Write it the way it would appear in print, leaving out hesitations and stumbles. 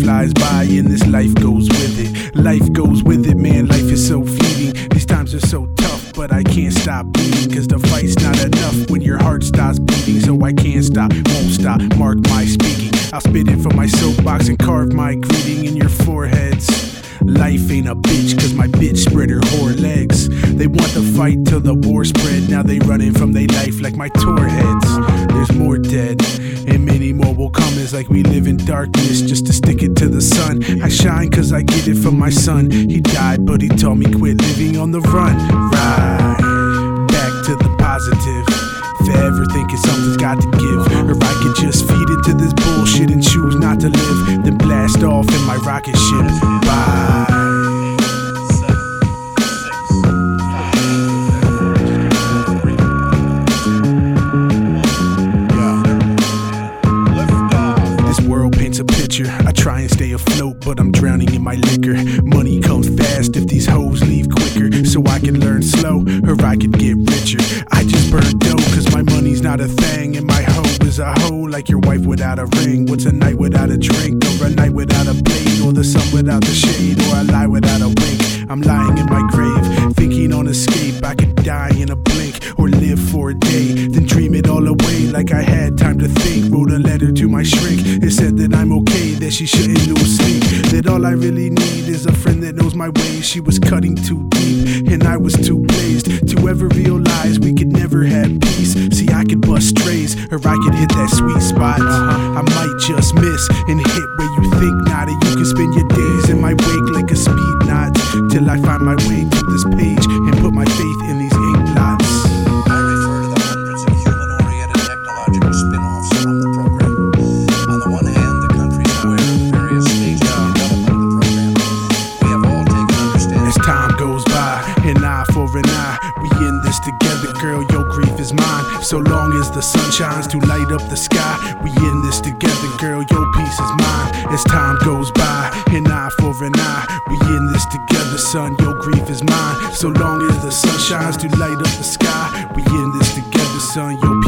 flies by and this life goes with it. Life goes with it, man, life is so fleeting. These times are so tough, but I can't stop bleeding. Cause the fight's not enough when your heart stops beating. So I can't stop, won't stop, mark my speaking. I'll spit it from my soapbox and carve my greeting in your foreheads. Life ain't a bitch, cause my bitch spread her whore legs. They want to fight till the war spread. Now they running from their life like my tour heads. There's more dead, and many more will come. It's like we live in darkness just to stick it to the sun. I shine cause I get it from my son. He died, but he told me quit living on the run. Right, back to the positive. Forever thinking something's got to give, or I could just feed into this bullshit and choose not to live, then blast off in my rocket ship. Bye. This world paints a picture. I try and stay afloat, but I'm drowning in my liquor. Money comes fast if these hoes leave quicker, so I can learn slow, or I could get richer. I just burn dough cause my money's not a thing, and my hoe is a hoe like your wife without a ring. What's a night without a drink, or a night without a blade, or the sun without the shade, or a lie without a wink? I'm lying in my grave, thinking on escape. I could die in a blink, or live for a day, then dream it all away like I had time to think. Wrote a letter to my shrink, it said that I'm okay, that she shouldn't lose sleep, that all I really need is a friend that knows my ways. She was cutting too deep, and I was too blazed to ever realize we could never have peace. See, I could bust strays, or I could hit that sweet spot. I might just miss and hit where you think not, and you can spend your days in my wake like a speed knot, till I find my way to this page and put my faith in these ink blots. I refer to the hundreds of human-oriented technological spin-offs from the program. On the one hand, the countries who are in various stages of development of the program. We have all taken understanding. As time goes by, an eye for an eye, we in this together, girl, your grief is mine. So long as the sun shines to light up the sky, we in this together, girl, your peace is mine. As time goes by, an eye for an eye, we in this together, son, your grief is mine. So long as the sun shines to light up the sky, we in this together, son, your